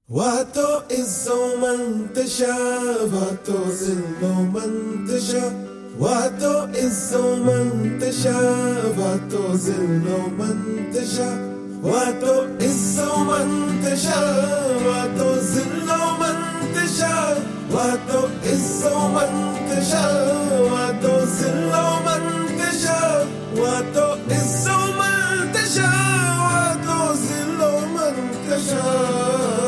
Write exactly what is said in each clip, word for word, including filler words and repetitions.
واتو إزو منتشا واتو زلو منتشا واتو إزو منتشا واتو زلو منتشا واتو إزو منتشا واتو زلو منتشا واتو إزو منتشا واتو زلو منتشا واتو إزو منتشا واتو زلو منتشا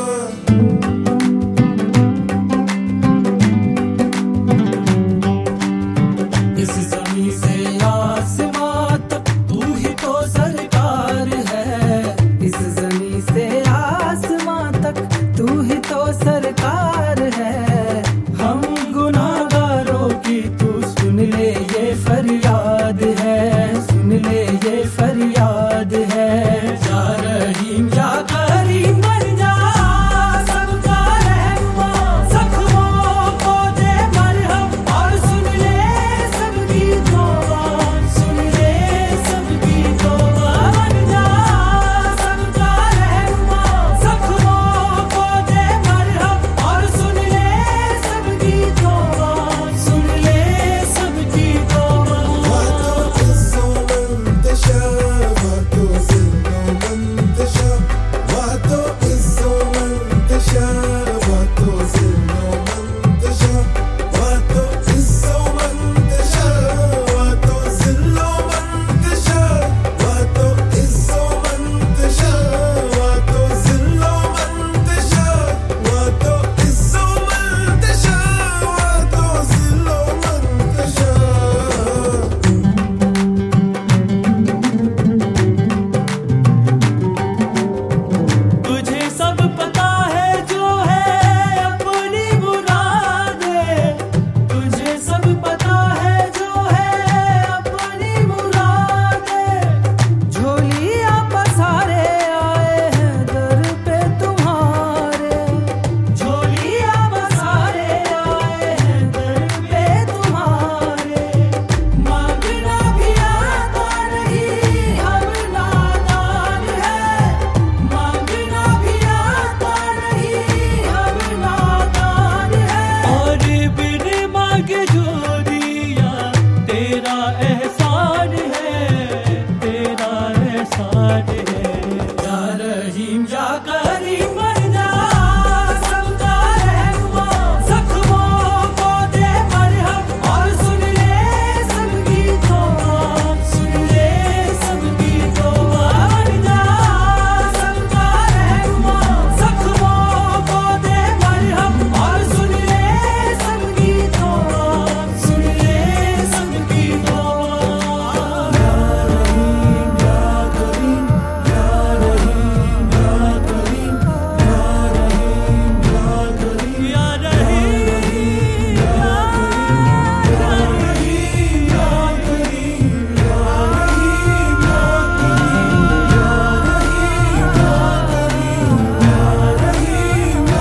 सरकार है। हम गुनाहगारों की तू सुन ले ये फरियाद है, सुन ले ये फरियाद है। या रहीम या करीम बन जा सबका रहनुमा, जख्मों को दे मरहम और सुन ले सबकी तौबा, सुन ले सबकी तौबा। बन जा सबका रहनुमा, जख्मों को दे मरहम और सुन ले सबकी तौबा, सुन ले सबकी तौबा। واتو إزو منتشا واتو زلو منتشا واتو إزو منتشا واتو زلو منتشا واتو إزو منتشا واتو زلو منتشا واتو إزو منتشا واتو زلو منتشا واتو إزو منتشا واتو زلو منتشا तुझे सब पता है जो है अपनी मुरादें, तुझे सब पता है जो है अपनी मुरादें। झोलियां पसारे आए हैं दर पे तुम्हारे, झोलियां पसारे आए हैं दर पे तुम्हारे। मांगना भी आता नहीं हम नादान है, मांगना भी आता नहीं हम नादान है। और बिन मांगे जो दिया तेरा एहसान है, तेरा एहसान है। या रहीम या करीम बन जा सबका रहनुमा, जख्मों को दे मरहम और सुन ले सबकी तौबा, सुन ले सबकी तौबा। बन जा सबका रहनुमा, जख्मों को दे मरहम और सुन ले सबकी तौबा, सुन ले सबकी तौबा। या रहीम या करीम, या रहीम या करीम, या रहीम या करीम, या रहीम या करीम, या रहीम या करीम, या रहीम या करीम,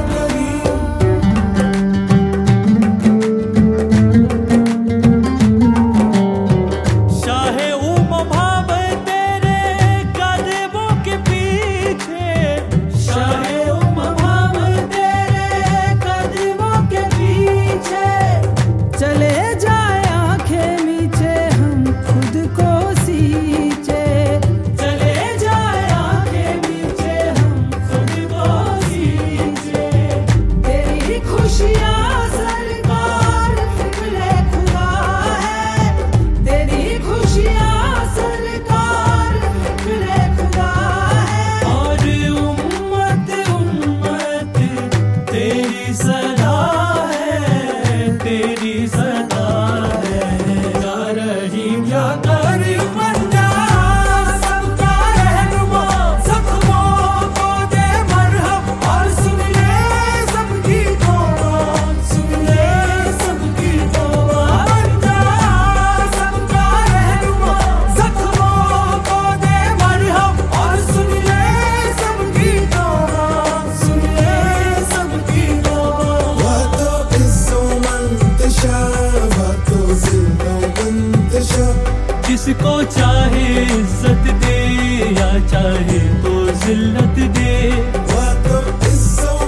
शाहे उम्माम तेरे कदमों के पीछे, शाहे उम्माम तेरे कदमों के पीछे। चले जाए आंखें नीचे हम खुद को सींचे, चले जाए आंखें नीचे हम खुद को सींचे। तेरी खुशियाँ सरकार फिक्रे खुदा है, तेरी खुशियाँ सरकार फिक्रे खुदा है। और उम्मत उम्मत तेरी सदा है, तेरी सदा है। या रहीम या करीम बन जा सबका रहनुमा, जख्मों को दे मरहम और सुन ले सबकी तौबा, सुन ले सबकी तौबा। बन जा सबका रहनुमा, जख्मों को दे मरहम और सुन ले सबकी तौबा, सुन ले सबकी तौबा। واتو إزو منتشا واتو زلو منتشا जिसको चाहे इज्जत दे या चाहे तो जिल्लत दे। واتو إزو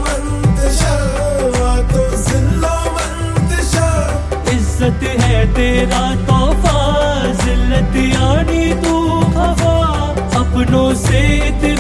से